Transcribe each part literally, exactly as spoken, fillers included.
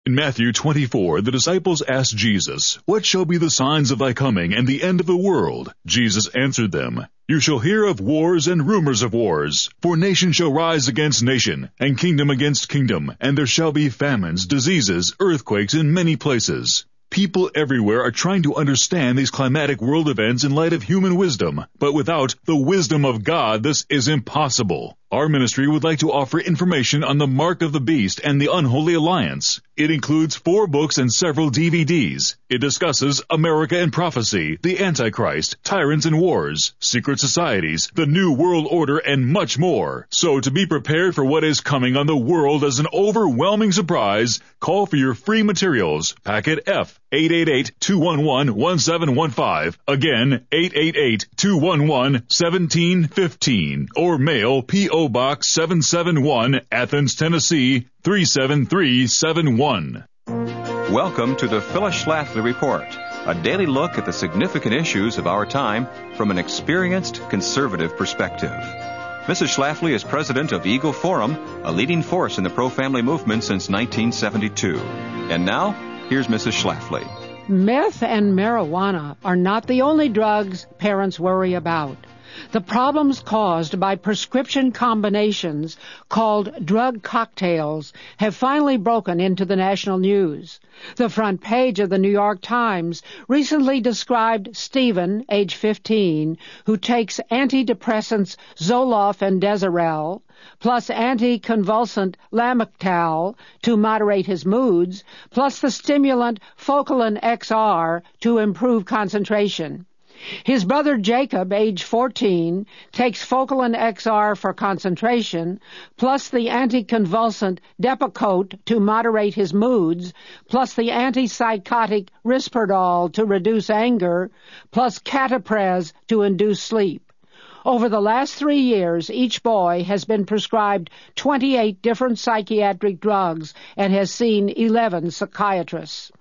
In Matthew twenty-four, the disciples asked Jesus, "What shall be the signs of thy coming and the end of the world?" Jesus answered them, "You shall hear of wars and rumors of wars. For nation shall rise against nation, and kingdom against kingdom, and there shall be famines, diseases, earthquakes in many places." People everywhere are trying to understand these climatic world events in light of human wisdom, but without the wisdom of God, this is impossible. Our ministry would like to offer information on the Mark of the Beast and the Unholy Alliance. It includes four books and several D V Ds. It discusses America and prophecy, the Antichrist, tyrants and wars, secret societies, the New World Order, and much more. So to be prepared for what is coming on the world as an overwhelming surprise, call for your free materials. Packet F, eight eight eight, two one one, one seven one five. Again, eight eight eight, two one one, one seven one five. Or mail P O Box seven seven one, Athens, Tennessee, three seven three seven one. Welcome to the Phyllis Schlafly Report, a daily look at the significant issues of our time from an experienced conservative perspective. Missus Schlafly is president of Eagle Forum, a leading force in the pro-family movement since nineteen seventy-two. And now, here's Missus Schlafly. Meth and marijuana are not the only drugs parents worry about. The problems caused by prescription combinations called drug cocktails have finally broken into the national news. The front page of the New York Times recently described Stephen, age fifteen, who takes antidepressants Zoloft and Deserel, plus anticonvulsant Lamictal to moderate his moods, plus the stimulant Focalin X R to improve concentration. His brother Jacob, age fourteen, takes Focalin X R for concentration, plus the anticonvulsant Depakote to moderate his moods, plus the antipsychotic Risperdal to reduce anger, plus Catapres to induce sleep. Over the last three years, each boy has been prescribed twenty-eight different psychiatric drugs and has seen eleven psychiatrists.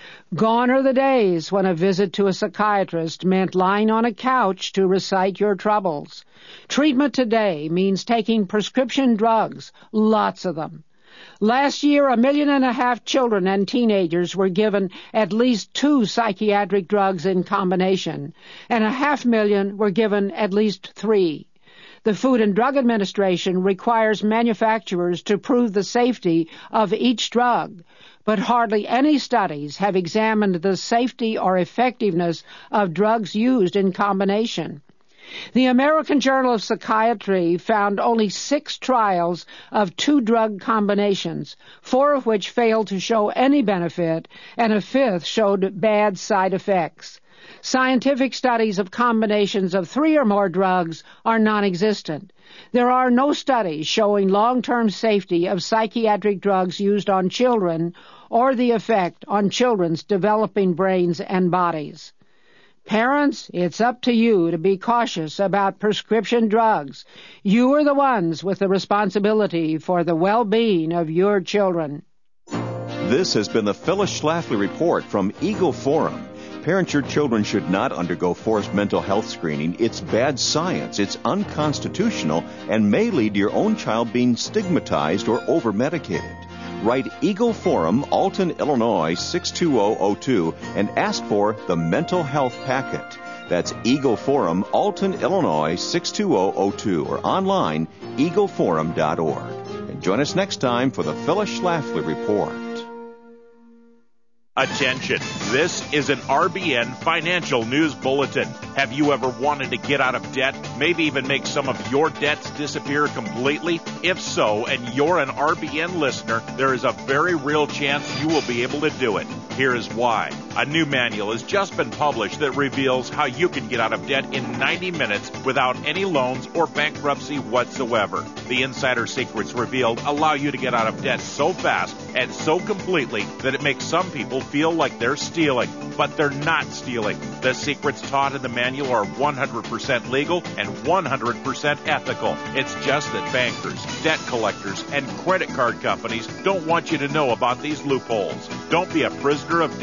Gone are the days when a visit to a psychiatrist meant lying on a couch to recite your troubles. Treatment today means taking prescription drugs, lots of them. Last year, a million and a half children and teenagers were given at least two psychiatric drugs in combination, and a half million were given at least three. The Food and Drug Administration requires manufacturers to prove the safety of each drug, but hardly any studies have examined the safety or effectiveness of drugs used in combination. The American Journal of Psychiatry found only six trials of two drug combinations, four of which failed to show any benefit, and a fifth showed bad side effects. Scientific studies of combinations of three or more drugs are non-existent. There are no studies showing long-term safety of psychiatric drugs used on children or the effect on children's developing brains and bodies. Parents, it's up to you to be cautious about prescription drugs. You are the ones with the responsibility for the well-being of your children. This has been the Phyllis Schlafly Report from Eagle Forum. Parents, your children should not undergo forced mental health screening. It's bad science, it's unconstitutional, and may lead to your own child being stigmatized or over-medicated. Write Eagle Forum, Alton, Illinois, six two zero zero two and ask for the Mental Health Packet. That's Eagle Forum, Alton, Illinois, six two zero zero two, or online, eagle forum dot org. And join us next time for the Phyllis Schlafly Report. Attention, this is an R B N Financial News Bulletin. Have you ever wanted to get out of debt, maybe even make some of your debts disappear completely? If so, and you're an R B N listener, there is a very real chance you will be able to do it. Here is why. A new manual has just been published that reveals how you can get out of debt in ninety minutes without any loans or bankruptcy whatsoever. The insider secrets revealed allow you to get out of debt so fast and so completely that it makes some people feel like they're stealing, but they're not stealing. The secrets taught in the manual are one hundred percent legal and one hundred percent ethical. It's just that bankers, debt collectors, and credit card companies don't want you to know about these loopholes. Don't be a prisoner of debt.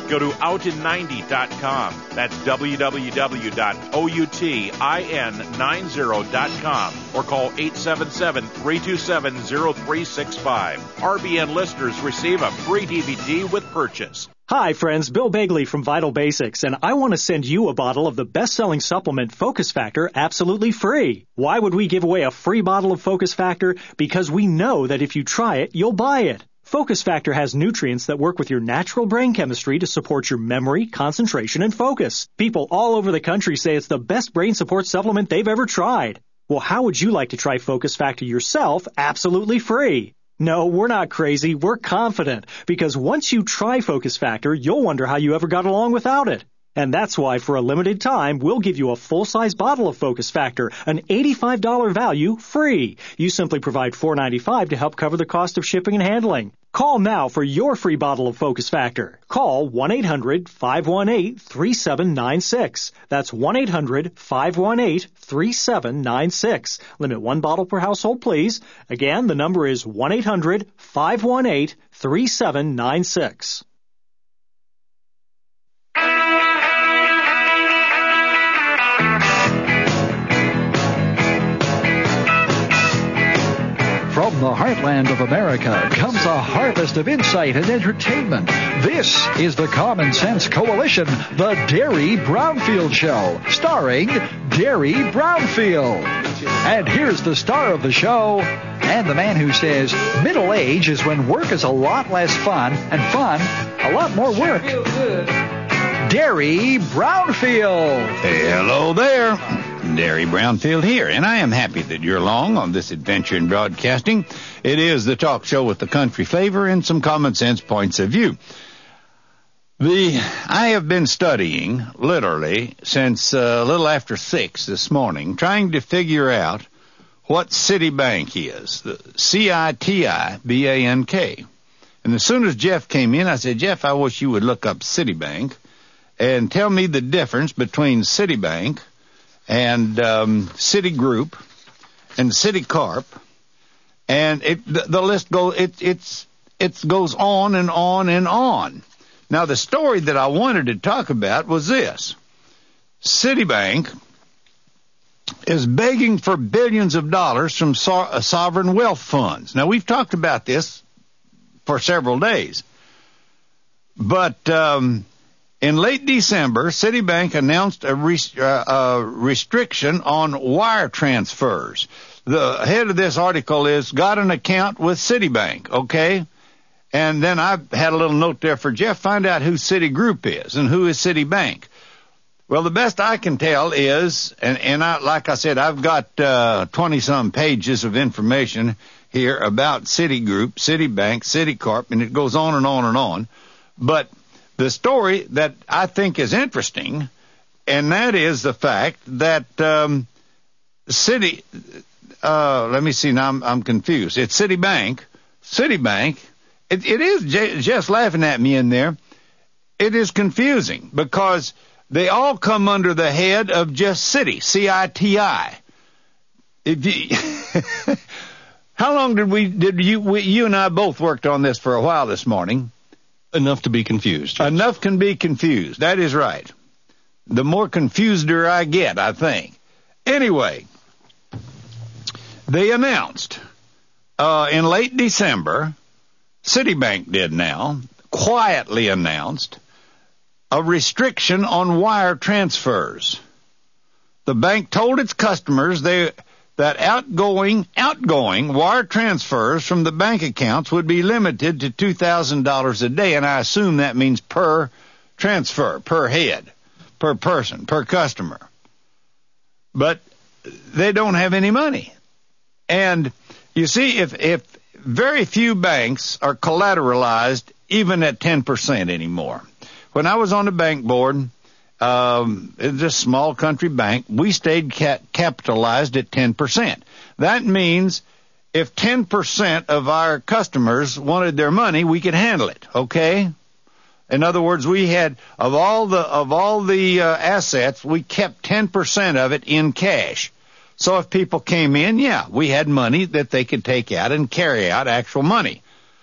Go to out in ninety dot com. That's w w w dot outin ninety dot com. Or call eight seven seven, three two seven, zero three six five. R B N listeners receive a free D V D with purchase. Hi, friends. Bill Bagley from Vital Basics, and I want to send you a bottle of the best-selling supplement Focus Factor absolutely free. Why would we give away a free bottle of Focus Factor? Because we know that if you try it, you'll buy it. Focus Factor has nutrients that work with your natural brain chemistry to support your memory, concentration, and focus. People all over the country say it's the best brain support supplement they've ever tried. Well, how would you like to try Focus Factor yourself absolutely free? No, we're not crazy. We're confident. Because once you try Focus Factor, you'll wonder how you ever got along without it. And that's why, for a limited time, we'll give you a full-size bottle of Focus Factor, an eighty-five dollars value, free. You simply provide four dollars and ninety-five cents to help cover the cost of shipping and handling. Call now for your free bottle of Focus Factor. Call one eight hundred, five one eight, three seven nine six. That's one eight hundred, five one eight, three seven nine six. Limit one bottle per household, please. Again, the number is one eight hundred, five one eight, three seven nine six. From the heartland of America comes a harvest of insight and entertainment. This is the Common Sense Coalition, the Derry Brownfield Show, starring Derry Brownfield. And here's the star of the show, and the man who says middle age is when work is a lot less fun, and fun a lot more work. Derry Brownfield. Hey, hello there. Derry Brownfield here, and I am happy that you're along on this adventure in broadcasting. It is the talk show with the country flavor and some common sense points of view. The I have been studying, literally, since uh, a little after six this morning, trying to figure out what Citibank is, the C I T I B A N K. And as soon as Jeff came in, I said, Jeff, I wish you would look up Citibank and tell me the difference between Citibank and um, Citigroup and Citicorp, and it, the, the list goes. It it's it goes on and on and on. Now, the story that I wanted to talk about was this: Citibank is begging for billions of dollars from so- sovereign wealth funds. Now, we've talked about this for several days, but um, in late December, Citibank announced a, res- uh, a restriction on wire transfers. The head of this article is, got an account with Citibank, okay? And then I had a little note there for Jeff, find out who Citigroup is and who is Citibank. Well, the best I can tell is, and, and I, like I said, I've got uh, twenty-some pages of information here about Citigroup, Citibank, Citicorp, and it goes on and on and on. But the story that I think is interesting, and that is the fact that um, Citi, uh, let me see, now I'm, I'm confused. It's Citibank. Citibank, it, it is, J- Jeff's laughing at me in there. It is confusing because they all come under the head of just Citi, C I T I. If you, how long did we, did you, we, you and I both worked on this for a while this morning. Enough to be confused. Yes. Enough can be confused. That is right. The more confusedder I get, I think. Anyway, they announced uh, in late December, Citibank did now, quietly announced a restriction on wire transfers. The bank told its customers they that outgoing outgoing wire transfers from the bank accounts would be limited to two thousand dollars a day, and I assume that means per transfer, per head, per person, per customer. But they don't have any money. And you see, if if very few banks are collateralized even at ten percent anymore. When I was on the bank board, Um, it's a small country bank. We stayed ca- capitalized at ten percent. That means if ten percent of our customers wanted their money, we could handle it, okay? In other words, we had, of all the, of all the uh, assets, we kept ten percent of it in cash. So if people came in, yeah, we had money that they could take out and carry out actual money.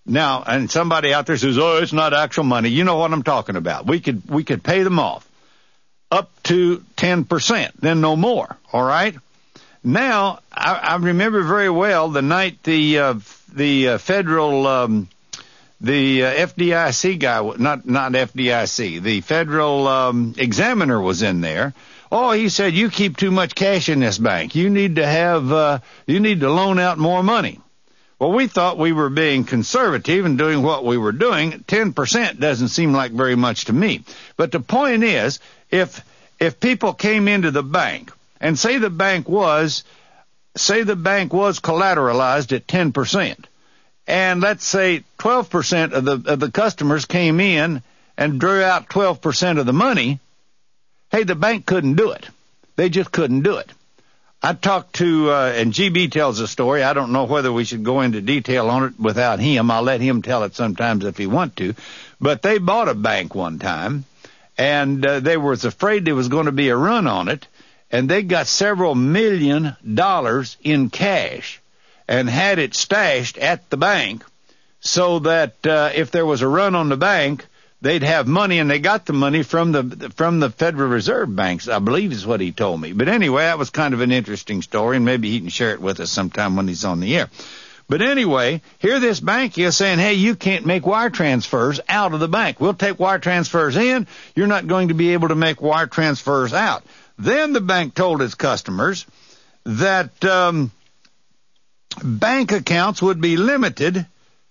Now, and somebody out there says, oh, it's not actual money. You know what I'm talking about. We could, we could pay them off up to ten percent, then no more. All right. Now, I, I remember very well the night the, uh, the uh, federal, um, the uh, F D I C guy, not, not F D I C, the federal, um, examiner was in there. Oh, he said, you keep too much cash in this bank. You need to have, uh, you need to loan out more money. Well, we thought we were being conservative and doing what we were doing. ten percent doesn't seem like very much to me. But the point is, if, if people came into the bank and say the bank was, say the bank was collateralized at ten percent, and let's say twelve percent of the, of the customers came in and drew out twelve percent of the money, hey, the bank couldn't do it. They just couldn't do it. I talked to, uh, and G B tells a story. I don't know whether we should go into detail on it without him. I'll let him tell it sometimes if he want to. But they bought a bank one time, and uh, they were afraid there was going to be a run on it, and they got several million dollars in cash and had it stashed at the bank so that uh, if there was a run on the bank, they'd have money, and they got the money from the from the Federal Reserve banks, I believe is what he told me. But anyway, that was kind of an interesting story, and maybe he can share it with us sometime when he's on the air. But anyway, here this bank is saying, hey, you can't make wire transfers out of the bank. We'll take wire transfers in. You're not going to be able to make wire transfers out. Then the bank told its customers that um, bank accounts would be limited.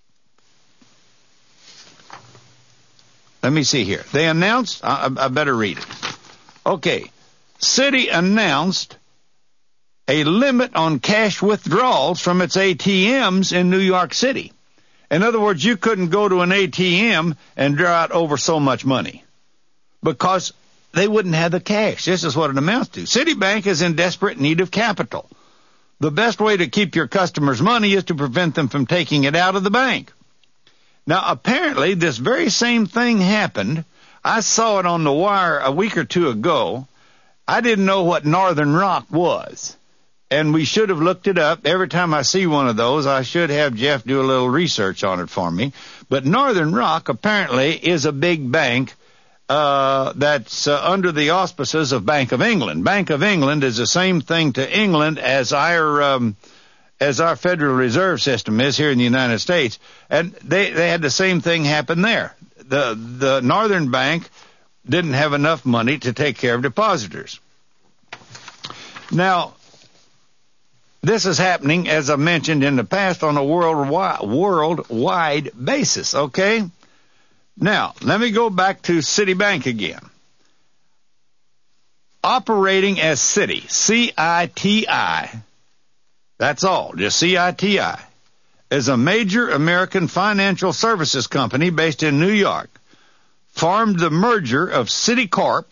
Let me see here. They announced, I, I better read it. Okay. Citi announced a limit on cash withdrawals from its A T Ms in New York City. In other words, you couldn't go to an A T M and draw out over so much money because they wouldn't have the cash. This is what it amounts to. Citibank is in desperate need of capital. The best way to keep your customers' money is to prevent them from taking it out of the bank. Now, apparently, this very same thing happened. I saw it on the wire a week or two ago. I didn't know what Northern Rock was, and we should have looked it up. Every time I see one of those, I should have Jeff do a little research on it for me. But Northern Rock apparently is a big bank uh, that's uh, under the auspices of Bank of England. Bank of England is the same thing to England as our um, as our Federal Reserve System is here in the United States. And they, they had the same thing happen there. The, the Northern Bank didn't have enough money to take care of depositors. Now, this is happening, as I mentioned in the past, on a worldwide, worldwide basis, okay? Now, let me go back to Citibank again. Operating as Citi, C I T I, that's all, just C I T I, is a major American financial services company based in New York, formed the merger of Citicorp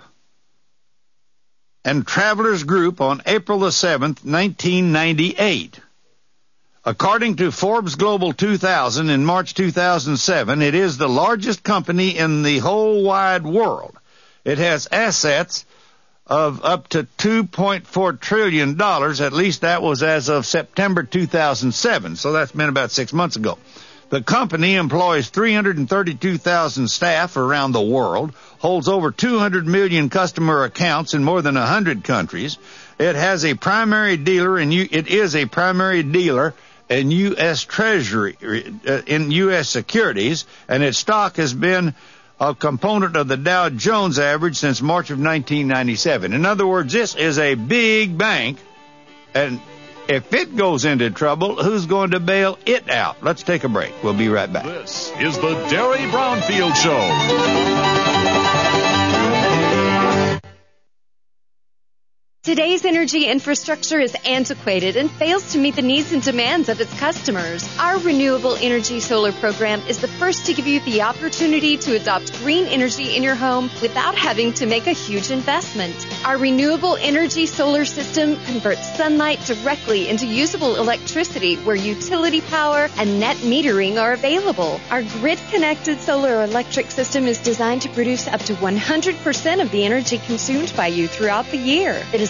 and Travelers Group on April the seventh, nineteen ninety-eight. According to Forbes Global two thousand in March two thousand seven, it is the largest company in the whole wide world. It has assets of up to two point four trillion dollars. At least that was as of September two thousand seven, so that's been about six months ago. The company employs three hundred thirty-two thousand staff around the world, holds over two hundred million customer accounts in more than one hundred countries. It has a primary dealer, and it is a primary dealer in U S Treasury, uh, in U S securities, and its stock has been a component of the Dow Jones average since March of nineteen ninety-seven. In other words, this is a big bank, and if it goes into trouble, who's going to bail it out? Let's take a break. We'll be right back. This is the Derry Brownfield Show. Today's energy infrastructure is antiquated and fails to meet the needs and demands of its customers. Our Renewable Energy Solar program is the first to give you the opportunity to adopt green energy in your home without having to make a huge investment. Our Renewable Energy Solar system converts sunlight directly into usable electricity where utility power and net metering are available. Our grid-connected solar electric system is designed to produce up to one hundred percent of the energy consumed by you throughout the year. It is a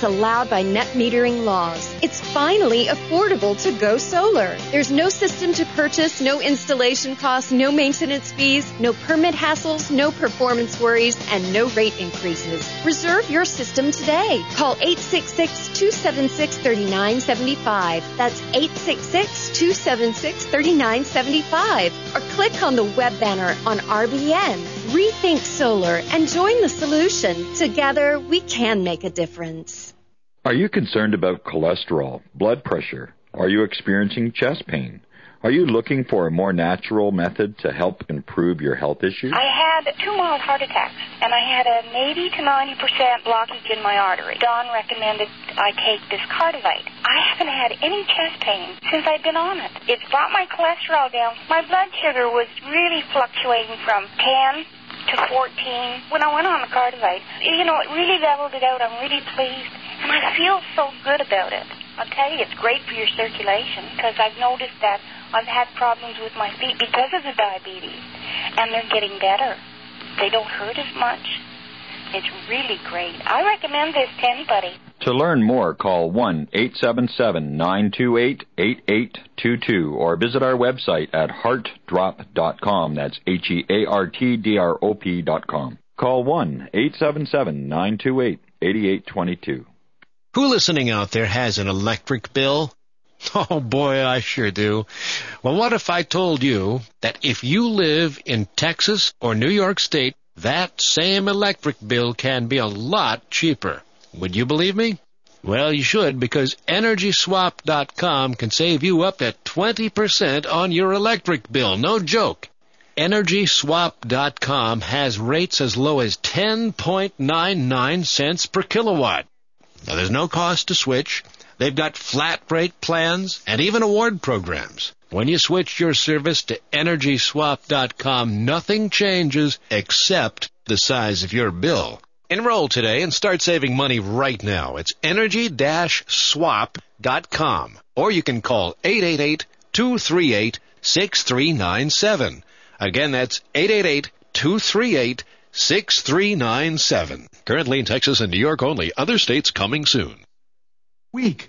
allowed by net metering laws. It's finally affordable to go solar. There's no system to purchase, no installation costs, no maintenance fees, no permit hassles, no performance worries, and no rate increases. Reserve your system today. Call eight six six, two seven six, three nine seven five. That's eight six six, two seven six, three nine seven five. Or click on the web banner on R B N. Rethink solar and join the solution. Together, we can make a difference. Are you concerned about cholesterol, blood pressure? Are you experiencing chest pain? Are you looking for a more natural method to help improve your health issues? I had two mild heart attacks, and I had an eighty to ninety percent blockage in my artery. Don recommended I take this Cardivite. I haven't had any chest pain since I've been on it. It's brought my cholesterol down. My blood sugar was really fluctuating from ten to fourteen when I went on the Cardivite. You know, it really leveled it out. I'm really pleased, and I feel so good about it. I'll tell you, it's great for your circulation, because I've noticed that I've had problems with my feet because of the diabetes, and they're getting better. They don't hurt as much. It's really great. I recommend this to anybody. To learn more, call one eight seven seven, nine two eight, eight eight two two or visit our website at heart drop dot com. That's H E A R T D R O P dot com. Call one eight seven seven, nine two eight, eight eight two two. Who listening out there has an electric bill? Oh, boy, I sure do. Well, what if I told you that if you live in Texas or New York State, that same electric bill can be a lot cheaper? Would you believe me? Well, you should, because Energy Swap dot com can save you up to twenty percent on your electric bill. No joke. Energy Swap dot com has rates as low as ten point nine nine cents per kilowatt. Now, there's no cost to switch. They've got flat rate plans and even award programs. When you switch your service to Energy Swap dot com, nothing changes except the size of your bill. Enroll today and start saving money right now. It's Energy Swap dot com. Or you can call eight eight eight, two three eight, six three nine seven. Again, that's eight eight eight, two three eight, six three nine seven. Currently in Texas and New York only. Other states coming soon. Week.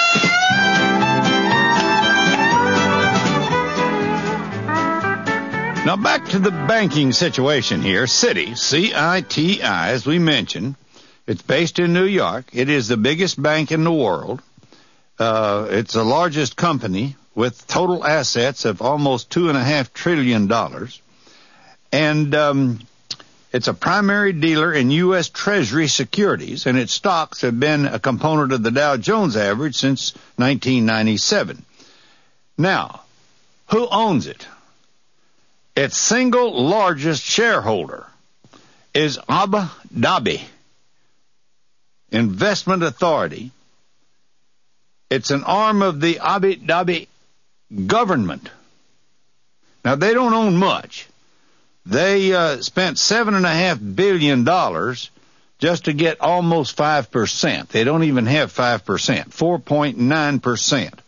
Now back to the banking situation here. Citi, C I T I, as we mentioned. It's based in New York. It is the biggest bank in the world. Uh, it's the largest company with total assets of almost two and a half trillion dollars. And um, it's a primary dealer in U S Treasury securities, and its stocks have been a component of the Dow Jones average since nineteen ninety-seven. Now, who owns it? Its single largest shareholder is Abu Dhabi Investment Authority. It's an arm of the Abu Dhabi government. Now, they don't own much. They uh, spent seven and a half billion dollars just to get almost five percent. They don't even have five percent, four point nine percent.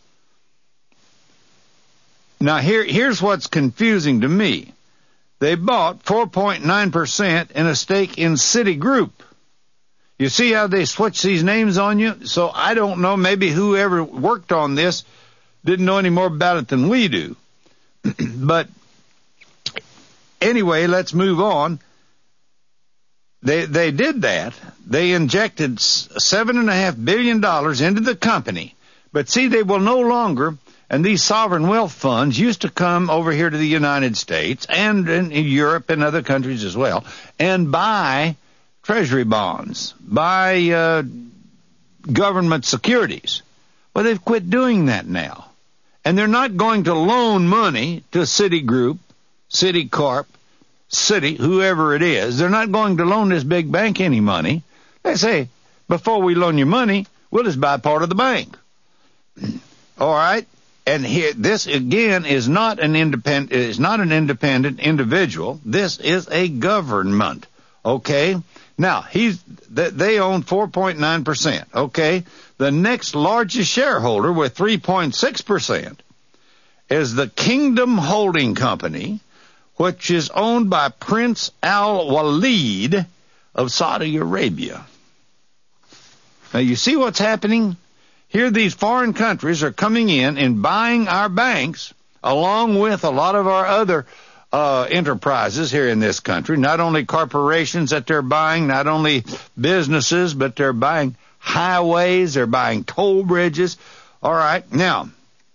Now, here, here's what's confusing to me. They bought four point nine percent in a stake in Citigroup. You see how they switch these names on you? So I don't know, maybe whoever worked on this didn't know any more about it than we do. But anyway, let's move on. They they did that. They injected seven and a half billion dollars into the company. But see, they will no longer, and these sovereign wealth funds used to come over here to the United States and in Europe and other countries as well, and buy treasury bonds, buy uh, government securities. Well, they've quit doing that now. And they're not going to loan money to Citigroup, Citicorp, Citi, whoever it is. They're not going to loan this big bank any money. They say, before we loan you money, we'll just buy part of the bank. All right? And here, this again is not an independent, is not an independent individual. This is a government. Okay? Now, he's, they own four point nine percent. Okay? The next largest shareholder with three point six percent is the Kingdom Holding Company, which is owned by Prince Al Walid of Saudi Arabia. Now, you see what's happening? Here these foreign countries are coming in and buying our banks along with a lot of our other uh, enterprises here in this country. Not only corporations that they're buying, not only businesses, but they're buying highways, they're buying toll bridges. All right, now,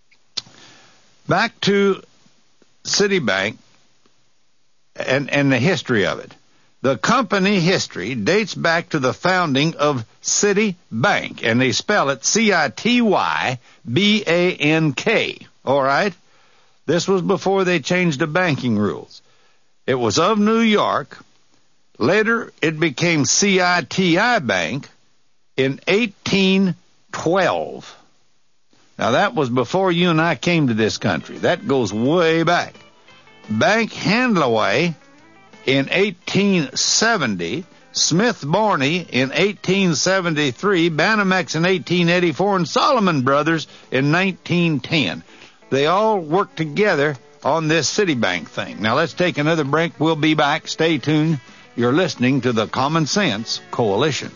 back to Citibank and, and the history of it. The company history dates back to the founding of Citibank, and they spell it C I T Y B A N K, all right? This was before they changed the banking rules. It was of New York. Later, it became C I T I Bank in eighteen twelve. Now, that was before you and I came to this country. That goes way back. Bank Handlaway in eighteen seventy, Smith Barney in eighteen seventy-three, Banamex in eighteen eighty-four, and Solomon Brothers in nineteen ten. They all worked together on this Citibank thing. Now, let's take another break. We'll be back. Stay tuned. You're listening to the Common Sense Coalition.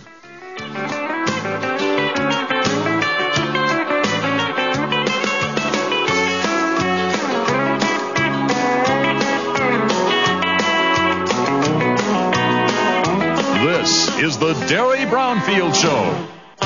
This is the Derry Brownfield Show.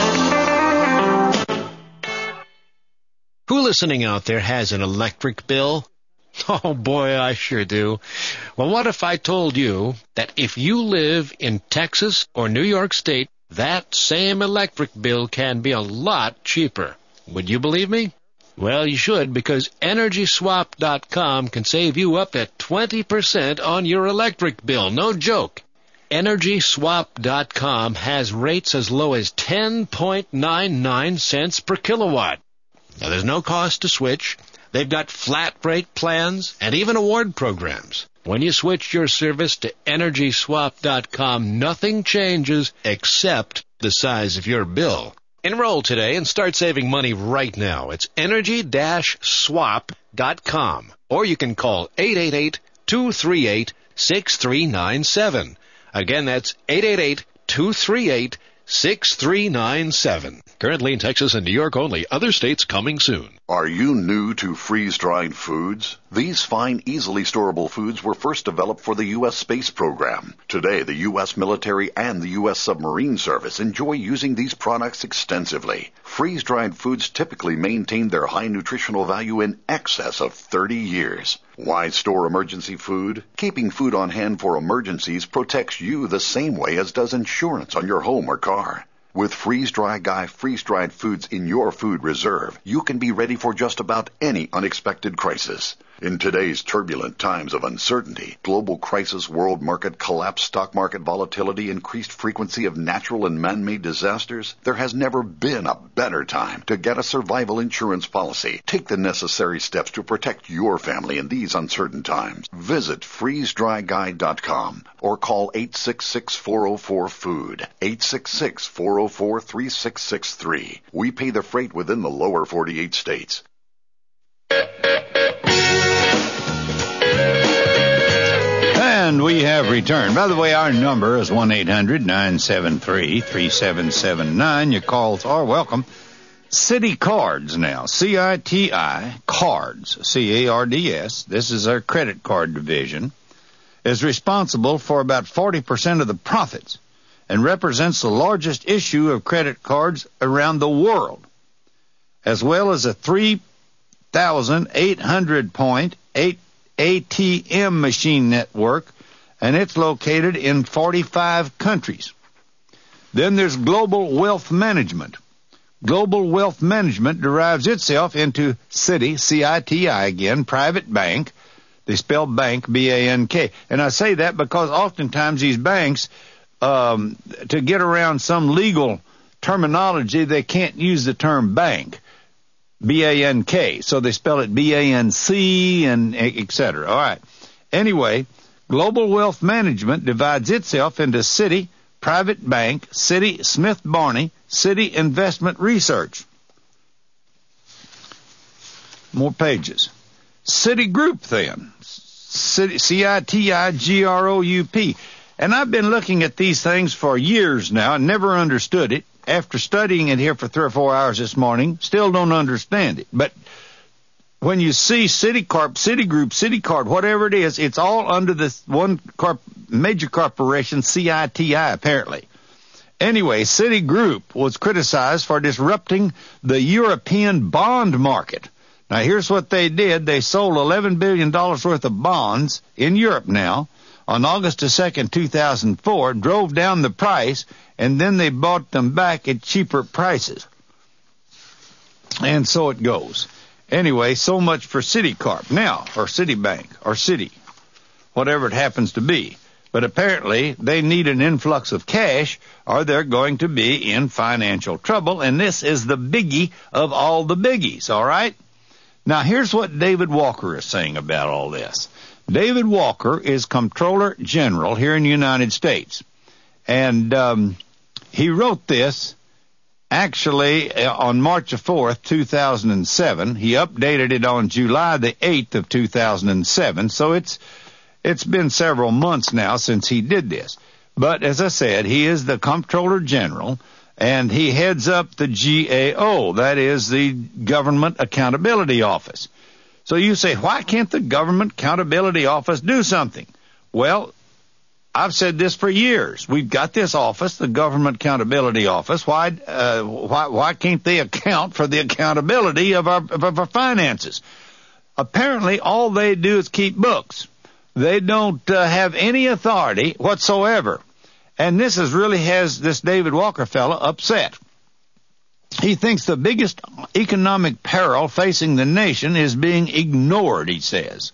Who listening out there has an electric bill? Oh boy, I sure do. Well, what if I told you that if you live in Texas or New York State, that same electric bill can be a lot cheaper? Would you believe me? Well, you should, because Energy Swap dot com can save you up to twenty percent on your electric bill. No joke. Energy Swap dot com has rates as low as ten point nine nine cents per kilowatt. Now, there's no cost to switch. They've got flat rate plans and even award programs. When you switch your service to Energy Swap dot com, nothing changes except the size of your bill. Enroll today and start saving money right now. It's Energy Swap dot com. Or you can call eight eight eight, two three eight, six three nine seven. Again, that's eight eight eight, two three eight, six three nine seven. Currently in Texas and New York only. Other states coming soon. Are you new to freeze-dried foods? These fine, easily storable foods were first developed for the U S space program. Today, the U S military and the U S submarine service enjoy using these products extensively. Freeze-dried foods typically maintain their high nutritional value in excess of thirty years. Why store emergency food? Keeping food on hand for emergencies protects you the same way as does insurance on your home or car. With Freeze Dry Guy freeze-dried foods in your food reserve, you can be ready for just about any unexpected crisis. In today's turbulent times of uncertainty, global crisis, world market collapse, stock market volatility, increased frequency of natural and man-made disasters, there has never been a better time to get a survival insurance policy. Take the necessary steps to protect your family in these uncertain times. Visit freeze dry guy dot com or call eight six six, four oh four, food, eight six six, four oh four, three six six three. We pay the freight within the lower forty-eight states. And we have returned. By the way, our number is one eight hundred, nine seven three, three seven seven nine. Your calls are welcome. Citi Cards now, C I T I, Cards, C A R D S. This is our credit card division. Is responsible for about forty percent of the profits and represents the largest issue of credit cards around the world, as well as a three thousand eight hundred point eight A T M machine network, and it's located in forty-five countries. Then there's Global Wealth Management. Global Wealth Management derives itself into Citi, C I T I again, private bank. They spell bank, B A N K. And I say that because oftentimes these banks, um, to get around some legal terminology, they can't use the term bank. B A N K. So they spell it B A N C and et cetera. All right. Anyway, Global Wealth Management divides itself into Citi, Private Bank, Citi Smith Barney, Citi Investment Research. More pages. Citigroup then. Citi, C I T I G R O U P. And I've been looking at these things for years now and never understood it. after studying it here for three or four hours this morning, still don't understand it. But when you see Citicorp, Citigroup, Citicard, whatever it is, it's all under this one corp- major corporation, C I T I, apparently. Anyway, Citigroup was criticized for disrupting the European bond market. Now, here's what they did. They sold eleven billion dollars worth of bonds in Europe now on August the second, two thousand four, drove down the price, and then they bought them back at cheaper prices. And so it goes. Anyway, so much for Citicorp now, or Citibank, or Citi, whatever it happens to be. But apparently they need an influx of cash or they're going to be in financial trouble, and this is the biggie of all the biggies, all right? Now, here's what David Walker is saying about all this. David Walker is Comptroller General here in the United States, and um, he wrote this actually on March the fourth, two thousand seven. He updated it on July the eighth of two thousand seven, so it's it's been several months now since he did this. But as I said, he is the Comptroller General, and he heads up the G A O, that is the Government Accountability Office. So you say, why can't the Government Accountability Office do something? Well, I've said this for years. We've got this office, the Government Accountability Office. Why, uh, why, why can't they account for the accountability of our, of our finances? Apparently, all they do is keep books. They don't uh, have any authority whatsoever. And this is really has this David Walker fellow upset. He thinks the biggest economic peril facing the nation is being ignored, he says.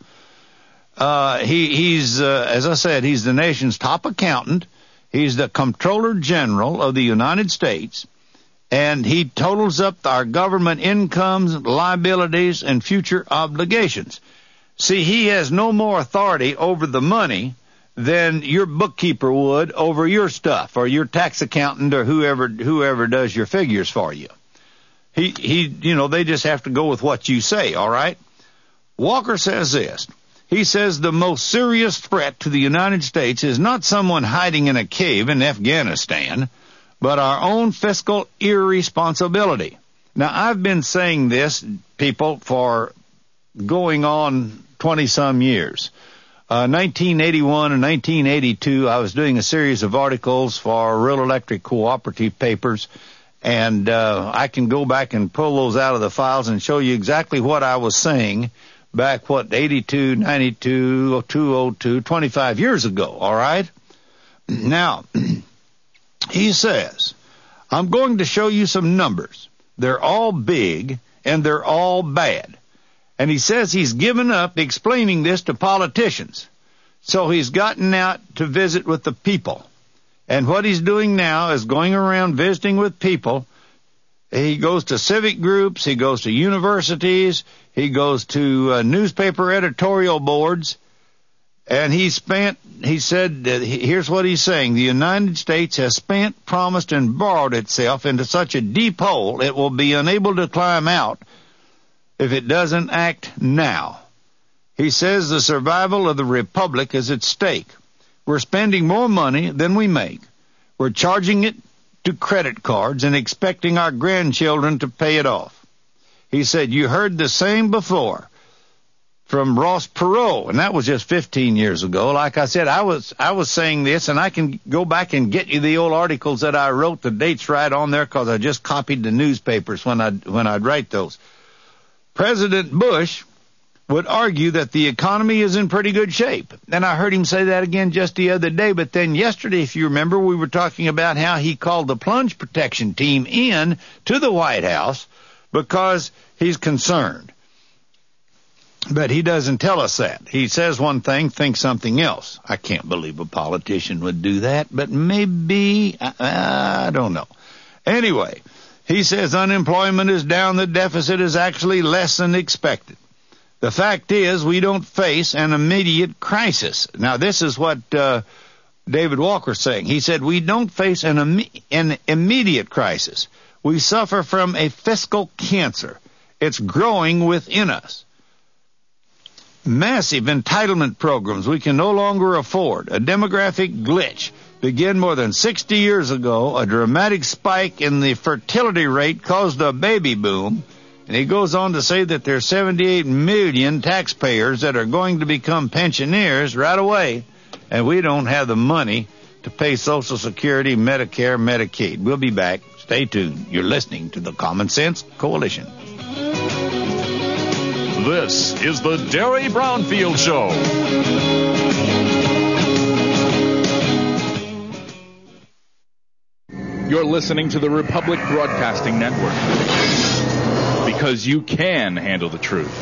Uh, he, he's, uh, as I said, he's the nation's top accountant. He's the Comptroller General of the United States. And he totals up our government incomes, liabilities, and future obligations. See, he has no more authority over the money than your bookkeeper would over your stuff, or your tax accountant, or whoever whoever does your figures for you. He he you know, they just have to go with what you say, all right? Walker says this. He says the most serious threat to the United States is not someone hiding in a cave in Afghanistan, but our own fiscal irresponsibility. Now, I've been saying this, people, for going on twenty-some years. Uh, nineteen eighty-one and nineteen eighty-two, I was doing a series of articles for Rural Electric Cooperative papers, and uh, I can go back and pull those out of the files and show you exactly what I was saying back, what, eighty-two, ninety-two, two oh two, twenty-five years ago, all right? Now, he says, I'm going to show you some numbers. They're all big, and they're all bad. And he says he's given up explaining this to politicians. So he's gotten out to visit with the people. And what he's doing now is going around visiting with people. He goes to civic groups. He goes to universities. He goes to uh, newspaper editorial boards. And he spent, he said, uh, here's what he's saying. The United States has spent, promised, and borrowed itself into such a deep hole it will be unable to climb out if it doesn't act now. He says the survival of the republic is at stake. We're spending more money than we make. We're charging it to credit cards and expecting our grandchildren to pay it off. He said, you heard the same before from Ross Perot, and that was just fifteen years ago. Like I said, I was I was saying this, and I can go back and get you the old articles that I wrote, the dates right on there, because I just copied the newspapers when I'd, when I'd write those. President Bush would argue that the economy is in pretty good shape. And I heard him say that again just the other day. But then yesterday, if you remember, we were talking about how he called the plunge protection team in to the White House because he's concerned. But he doesn't tell us that. He says one thing, thinks something else. I can't believe a politician would do that, but maybe, I, I don't know. Anyway, he says unemployment is down, the deficit is actually less than expected. The fact is we don't face an immediate crisis. Now, this is what uh, David Walker's saying. He said we don't face an, Im- an immediate crisis. We suffer from a fiscal cancer. It's growing within us. Massive entitlement programs we can no longer afford, a demographic glitch, began more than sixty years ago. A dramatic spike in the fertility rate caused a baby boom. And he goes on to say that there are seventy-eight million taxpayers that are going to become pensioners right away, and we don't have the money to pay Social Security, Medicare, Medicaid. We'll be back. Stay tuned. You're listening to the Common Sense Coalition. This is the Derry Brownfield Show. You're listening to the Republic Broadcasting Network, because you can handle the truth.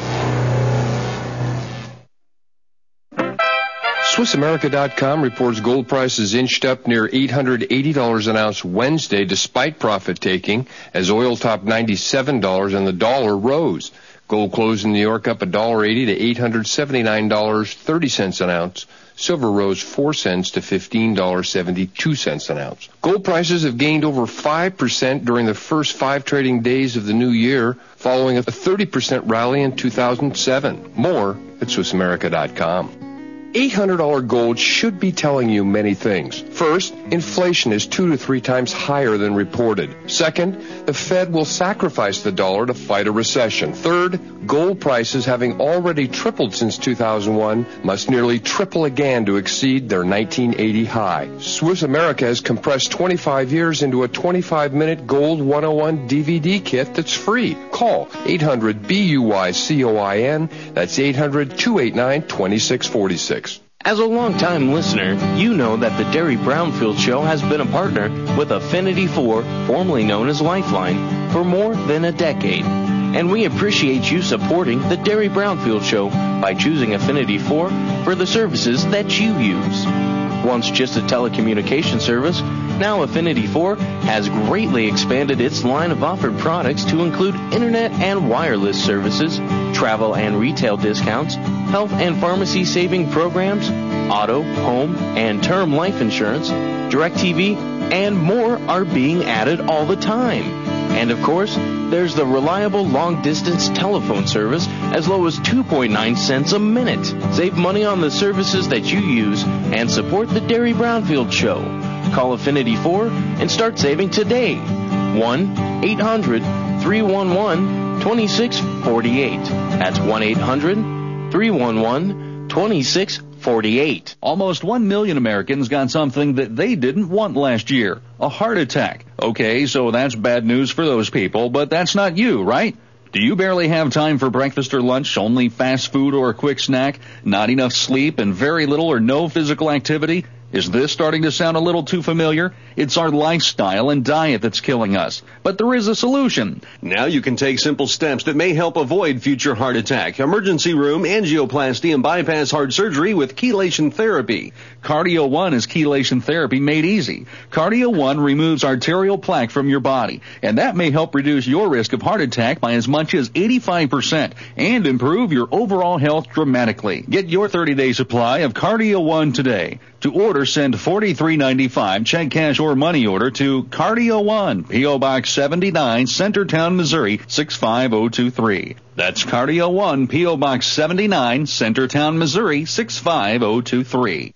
Swiss America dot com reports gold prices inched up near eight hundred eighty dollars an ounce Wednesday despite profit-taking as oil topped ninety-seven dollars and the dollar rose. Gold closed in New York up one dollar eighty to eight hundred seventy-nine dollars and thirty cents an ounce. Silver rose four cents to fifteen dollars and seventy-two cents an ounce. Gold prices have gained over five percent during the first five trading days of the new year, following a thirty percent rally in two thousand seven. More at Swiss America dot com. eight hundred dollars gold should be telling you many things. First, inflation is two to three times higher than reported. Second, the Fed will sacrifice the dollar to fight a recession. Third, gold prices, having already tripled since two thousand one, must nearly triple again to exceed their nineteen eighty high. Swiss America has compressed twenty-five years into a twenty-five minute Gold one oh one D V D kit that's free. Call eight hundred B U Y C O I N. That's eight hundred two eight nine two six four six. As a longtime listener, you know that the Derry Brownfield Show has been a partner with Affinity four, formerly known as Lifeline, for more than a decade. And we appreciate you supporting the Derry Brownfield Show by choosing Affinity four for the services that you use. Once just a telecommunication service, now Affinity four has greatly expanded its line of offered products to include internet and wireless services, travel and retail discounts, health and pharmacy saving programs, auto, home, and term life insurance, DirecTV, and more are being added all the time. And of course, there's the reliable long-distance telephone service as low as two point nine cents a minute. Save money on the services that you use and support the Derry Brownfield Show. Call Affinity four and start saving today. one eight hundred three one one two six four eight. That's one eight hundred three one one two six four eight. Almost one million Americans got something that they didn't want last year, a heart attack. Okay, so that's bad news for those people, but that's not you, right? Do you barely have time for breakfast or lunch, only fast food or a quick snack, not enough sleep, and very little or no physical activity? Is this starting to sound a little too familiar? It's our lifestyle and diet that's killing us. But there is a solution. Now you can take simple steps that may help avoid future heart attack. Emergency room, angioplasty, and bypass heart surgery with chelation therapy. Cardio one is chelation therapy made easy. Cardio one removes arterial plaque from your body, and that may help reduce your risk of heart attack by as much as eighty-five percent and improve your overall health dramatically. Get your thirty-day supply of Cardio one today. To order, send forty-three ninety-five, check, cash, or money order to Cardio one, P O. Box seventy-nine, Centertown, Missouri, six five zero two three. That's Cardio one, P O. Box seventy-nine, Centertown, Missouri, six five zero two three.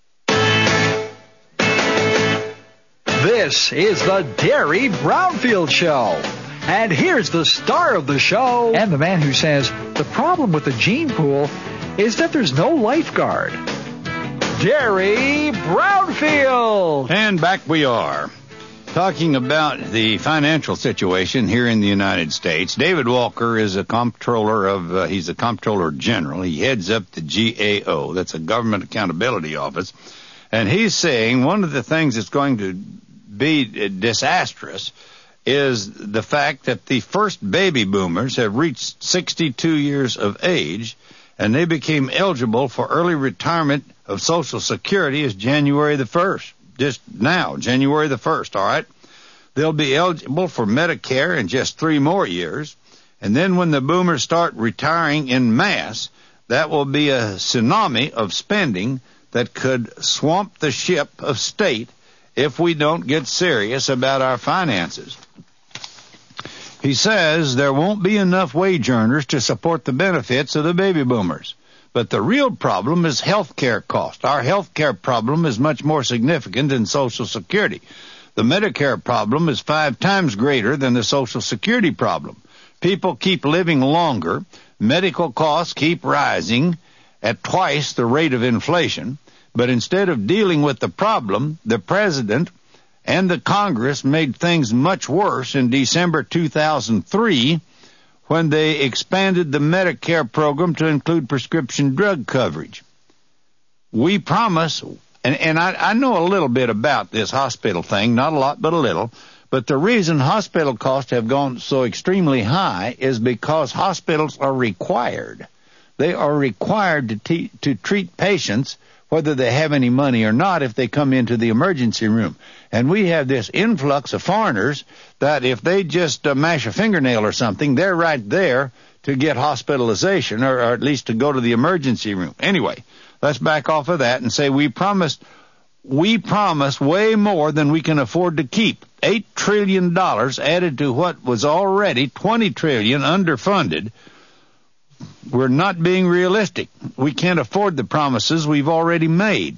This is the Derry Brownfield Show. And here's the star of the show. And the man who says the problem with the gene pool is that there's no lifeguard. Derry Brownfield. And back we are, talking about the financial situation here in the United States. David Walker is a comptroller of, uh, he's a comptroller general. He heads up the G A O. That's a Government Accountability Office. And he's saying one of the things that's going to be disastrous is the fact that the first baby boomers have reached sixty-two years of age, and they became eligible for early retirement of Social Security is January the first. Just now, January the first, all right? They'll be eligible for Medicare in just three more years. And then when the boomers start retiring in mass, that will be a tsunami of spending that could swamp the ship of state if we don't get serious about our finances. He says there won't be enough wage earners to support the benefits of the baby boomers. But the real problem is health care cost. Our health care problem is much more significant than Social Security. The Medicare problem is five times greater than the Social Security problem. People keep living longer. Medical costs keep rising at twice the rate of inflation. But instead of dealing with the problem, the President and the Congress made things much worse in December two thousand three when they expanded the Medicare program to include prescription drug coverage. We promise, and, and I, I know a little bit about this hospital thing, not a lot, but a little, but the reason hospital costs have gone so extremely high is because hospitals are required. They are required to, te- to treat patients whether they have any money or not if they come into the emergency room. And we have this influx of foreigners that if they just uh, mash a fingernail or something, they're right there to get hospitalization or, or at least to go to the emergency room. Anyway, let's back off of that and say we promised, we promised way more than we can afford to keep. Eight trillion dollars added to what was already twenty trillion dollars underfunded. We're not being realistic. We can't afford the promises we've already made.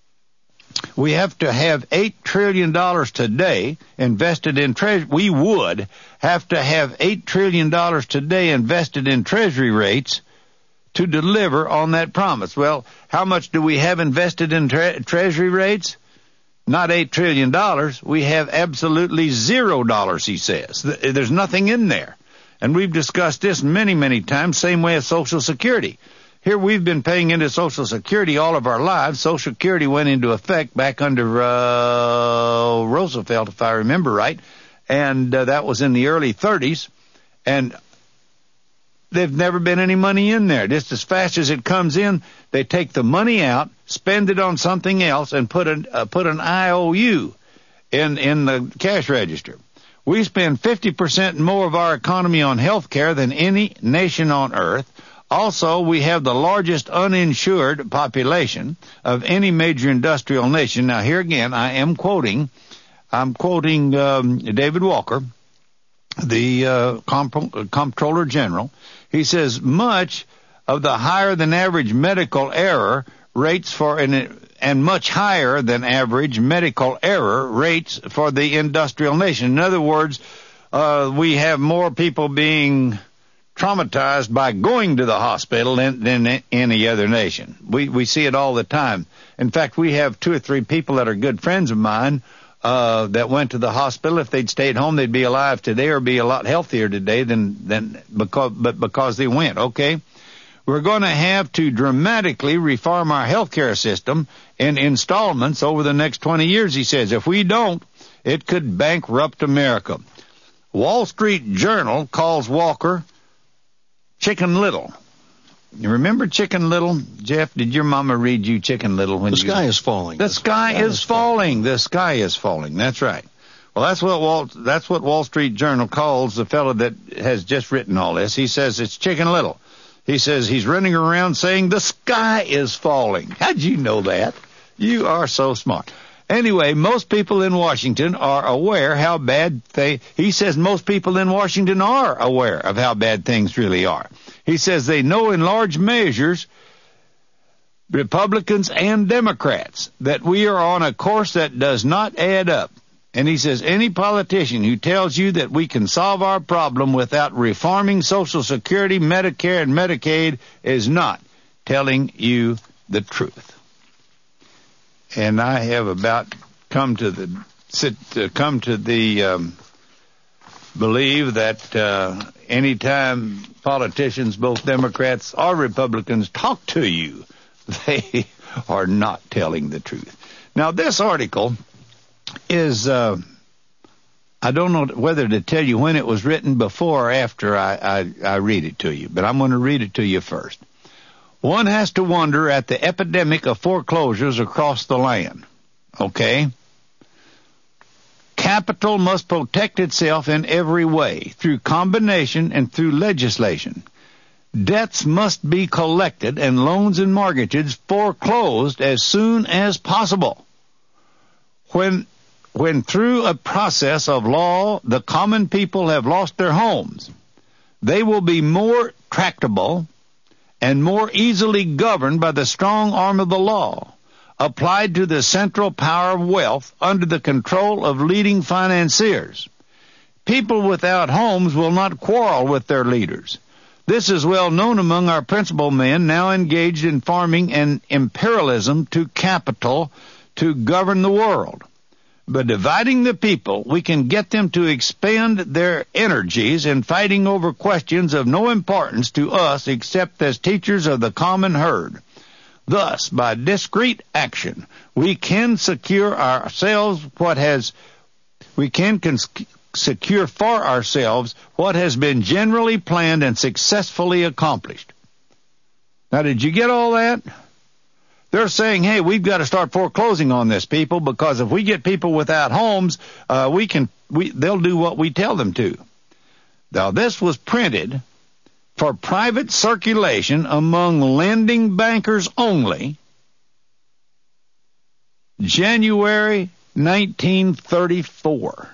We have to have eight trillion dollars today invested in treasury. We would have to have eight trillion dollars today invested in treasury rates to deliver on that promise. Well, how much do we have invested in tre- treasury rates? Not eight trillion dollars. We have absolutely zero dollars, he says. There's nothing in there. And we've discussed this many, many times, same way as Social Security. Here we've been paying into Social Security all of our lives. Social Security went into effect back under uh, Roosevelt, if I remember right, and uh, that was in the early thirties. And there've never been any money in there. Just as fast as it comes in, they take the money out, spend it on something else, and put an uh, put an I O U in in the cash register. We spend fifty percent more of our economy on health care than any nation on earth. Also, we have the largest uninsured population of any major industrial nation. Now, here again, I am quoting, I'm quoting um, David Walker, the uh, Comp- Comptroller General. He says, much of the higher than average medical error rates for an and much higher than average medical error rates for the industrial nation. In other words, uh, we have more people being traumatized by going to the hospital than, than any other nation. We we see it all the time. In fact, we have two or three people that are good friends of mine uh, that went to the hospital. If they'd stayed home, they'd be alive today or be a lot healthier today than than because but because they went. Okay. We're going to have to dramatically reform our health care system in installments over the next twenty years, he says. If we don't, it could bankrupt America. Wall Street Journal calls Walker Chicken Little. You remember Chicken Little? Jeff, did your mama read you Chicken Little? When the you... sky is falling. The sky, sky is, is falling. falling. The sky is falling. That's right. Well, that's what Wall, that's what Wall Street Journal calls the fellow that has just written all this. He says it's Chicken Little. He says he's running around saying the sky is falling. How'd you know that? You are so smart. Anyway, most people in Washington are aware how bad they, he says most people in Washington are aware of how bad things really are. He says they know in large measures, Republicans and Democrats, that we are on a course that does not add up. And he says any politician who tells you that we can solve our problem without reforming Social Security, Medicare, and Medicaid is not telling you the truth. And I have about come to the sit, uh, come to the um, believe that uh, anytime politicians, both Democrats or Republicans, talk to you, they are not telling the truth. Now, this article is, uh, I don't know whether to tell you when it was written, before or after I, I, I read it to you, but I'm going to read it to you first. One has to wonder at the epidemic of foreclosures across the land. Okay? Capital must protect itself in every way, through combination and through legislation. Debts must be collected and loans and mortgages foreclosed as soon as possible. When When through a process of law the common people have lost their homes, they will be more tractable and more easily governed by the strong arm of the law, applied to the central power of wealth under the control of leading financiers. People without homes will not quarrel with their leaders. This is well known among our principal men now engaged in farming and imperialism to capital to govern the world. By dividing the people, we can get them to expend their energies in fighting over questions of no importance to us except as teachers of the common herd. Thus, by discreet action, we can secure ourselves what has, we can cons- secure for ourselves what has been generally planned and successfully accomplished. Now, did you get all that? They're saying, hey, we've got to start foreclosing on this, people, because if we get people without homes, uh, we can, we, they'll do what we tell them to. Now, this was printed for private circulation among lending bankers only, January nineteen thirty-four.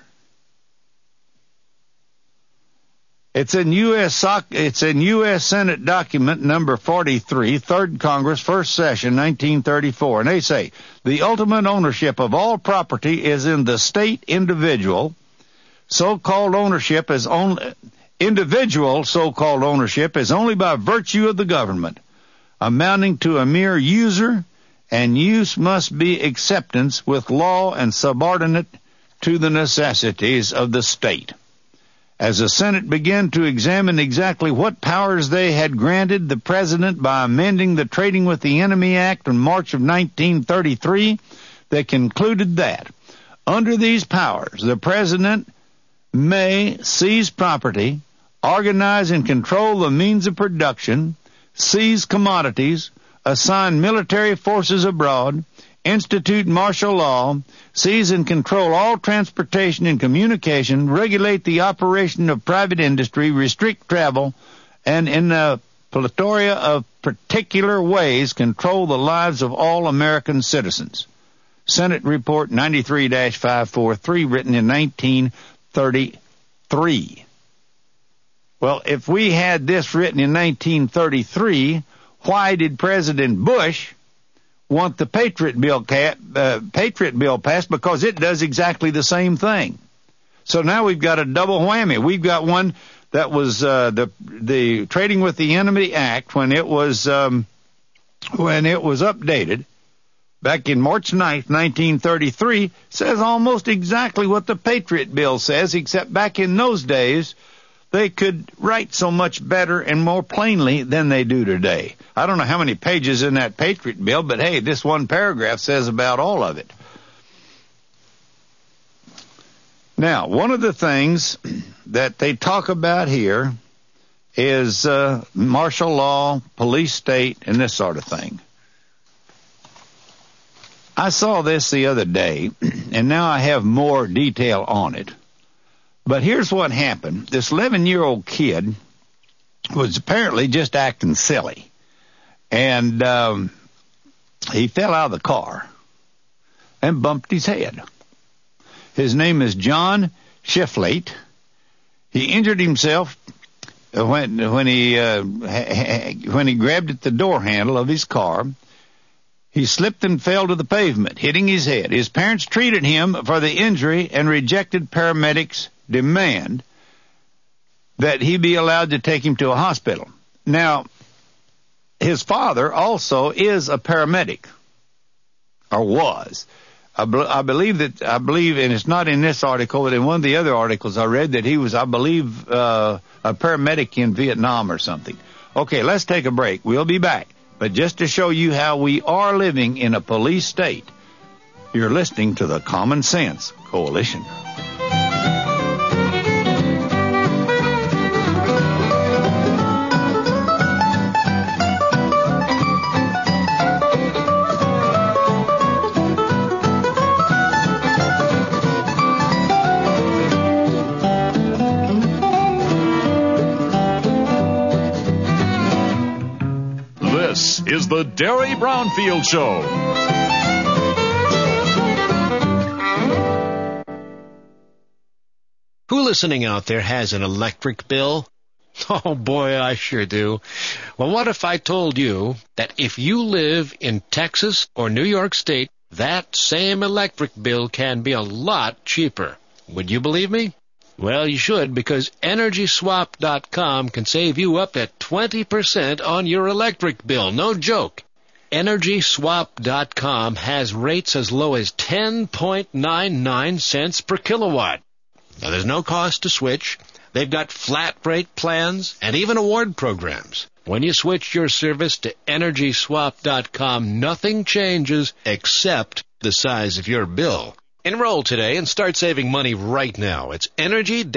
It's in U S It's in U S Senate document number forty-three, Third Congress, First Session, nineteen thirty-four. And they say, the ultimate ownership of all property is in the state individual. So-called ownership is only, individual so-called ownership is only by virtue of the government, amounting to a mere user, and use must be acceptance with law and subordinate to the necessities of the state. As the Senate began to examine exactly what powers they had granted the President by amending the Trading with the Enemy Act in March of nineteen thirty-three, they concluded that, under these powers, the President may seize property, organize and control the means of production, seize commodities, assign military forces abroad, institute martial law, seize and control all transportation and communication, regulate the operation of private industry, restrict travel, and in a plethora of particular ways control the lives of all American citizens. Senate Report ninety-three dash five forty-three, written in nineteen thirty-three. Well, if we had this written in nineteen thirty-three, why did President Bush want the Patriot Bill ca- uh, Patriot Bill passed? Because it does exactly the same thing. So now we've got a double whammy. We've got one that was uh, the the Trading with the Enemy Act when it was um, when it was updated back in March ninth, nineteen thirty-three, says almost exactly what the Patriot Bill says, except back in those days they could write so much better and more plainly than they do today. I don't know how many pages in that Patriot Bill, but hey, this one paragraph says about all of it. Now, one of the things that they talk about here is uh, martial law, police state, and this sort of thing. I saw this the other day, and now I have more detail on it. But here's what happened. This eleven-year-old kid was apparently just acting silly. And um, he fell out of the car and bumped his head. His name is John Shiflate. He injured himself when when he uh, when he grabbed at the door handle of his car. He slipped and fell to the pavement, hitting his head. His parents treated him for the injury and rejected paramedics' demand that he be allowed to take him to a hospital. Now, his father also is a paramedic, or was. I, be- I believe that, I believe, and it's not in this article, but in one of the other articles I read that he was, I believe, uh, a paramedic in Vietnam or something. Okay, let's take a break. We'll be back. But just to show you how we are living in a police state, you're listening to the Common Sense Coalition. This is the Derry Brownfield Show. Who listening out there has an electric bill? Oh, boy, I sure do. Well, what if I told you that if you live in Texas or New York State, that same electric bill can be a lot cheaper? Would you believe me? Well, you should, because Energy Swap dot com can save you up to twenty percent on your electric bill. No joke. Energy Swap dot com has rates as low as ten point nine nine cents per kilowatt. Now, there's no cost to switch. They've got flat rate plans and even award programs. When you switch your service to Energy Swap dot com, nothing changes except the size of your bill. Enroll today and start saving money right now. It's Energy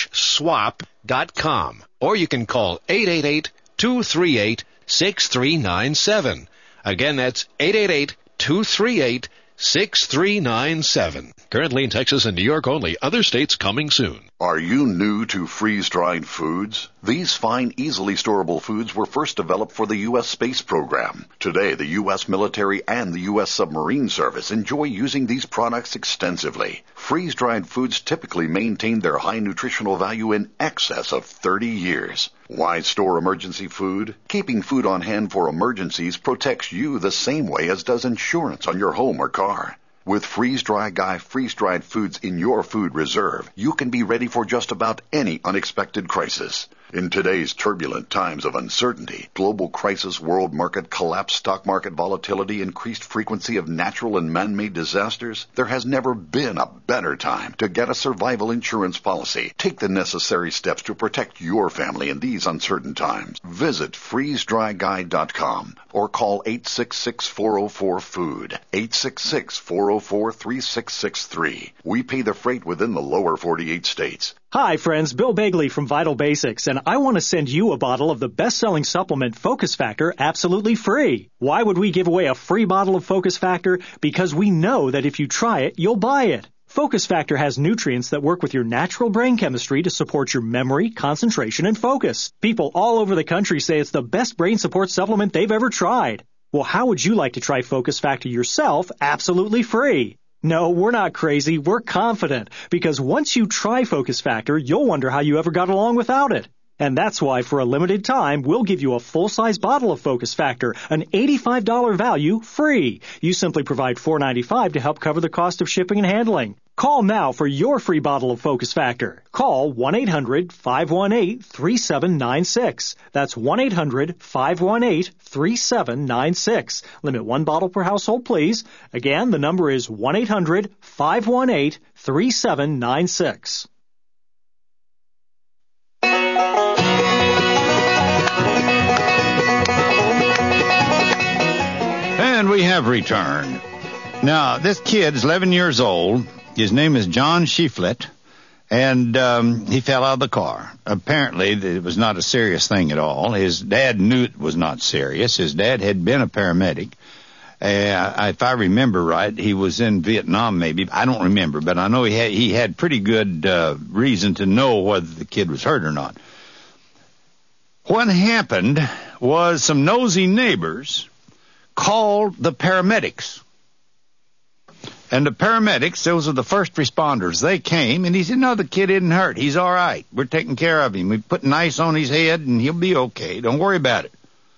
Swap dot com. Or you can call eight eight eight, two three eight, six three nine seven. Again, that's eight eight eight, two three eight, six three nine seven. Currently in Texas and New York only. Other states coming soon. Are you new to freeze-dried foods? These fine, easily storable foods were first developed for the U S space program. Today, the U S military and the U S submarine service enjoy using these products extensively. Freeze-dried foods typically maintain their high nutritional value in excess of thirty years. Why store emergency food? Keeping food on hand for emergencies protects you the same way as does insurance on your home or car. With Freeze-Dry Guy freeze-dried foods in your food reserve, you can be ready for just about any unexpected crisis. In today's turbulent times of uncertainty, global crisis, world market collapse, stock market volatility, increased frequency of natural and man-made disasters, there has never been a better time to get a survival insurance policy. Take the necessary steps to protect your family in these uncertain times. Visit freeze dry guy dot com or call eight six six, four oh four, food, eight six six, four oh four, three six six three. We pay the freight within the lower forty-eight states. Hi, friends. Bill Bagley from Vital Basics, and I want to send you a bottle of the best-selling supplement Focus Factor absolutely free. Why would we give away a free bottle of Focus Factor? Because we know that if you try it, you'll buy it. Focus Factor has nutrients that work with your natural brain chemistry to support your memory, concentration, and focus. People all over the country say it's the best brain support supplement they've ever tried. Well, how would you like to try Focus Factor yourself absolutely free? No, we're not crazy. We're confident. Because once you try Focus Factor, you'll wonder how you ever got along without it. And that's why, for a limited time, we'll give you a full-size bottle of Focus Factor, an eighty-five dollars value, free. You simply provide four dollars and ninety-five cents to help cover the cost of shipping and handling. Call now for your free bottle of Focus Factor. Call one eight hundred, five one eight, three seven nine six. That's one eight hundred, five one eight, three seven nine six. Limit one bottle per household, please. Again, the number is one eight hundred, five one eight, three seven nine six. And we have returned. Now, this kid is eleven years old. His name is John Shiflett, and um, he fell out of the car. Apparently, it was not a serious thing at all. His dad knew it was not serious. His dad had been a paramedic. Uh, if I remember right, he was in Vietnam maybe. I don't remember, but I know he had, he had pretty good uh, reason to know whether the kid was hurt or not. What happened was some nosy neighbors called the paramedics. And the paramedics, those are the first responders, they came, and he said, no, the kid isn't hurt. He's all right. We're taking care of him. We put ice on his head, and he'll be okay. Don't worry about it.